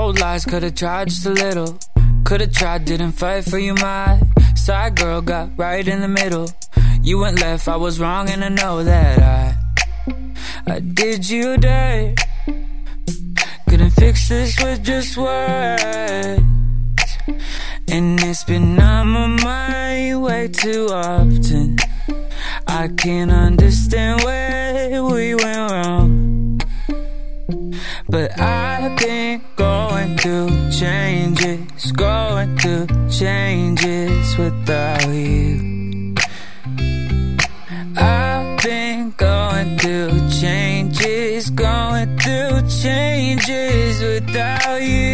Told lies, could've tried just a little. Could've tried, didn't fight for you, my side girl got right in the middle. You went left, I was wrong, and I know that I did you dirt. Couldn't fix this with just words, and it's been on my mind way too often. I can't understand where we went wrong, but I've been going through changes, going through changes without you. I've been going through changes, going through changes without you.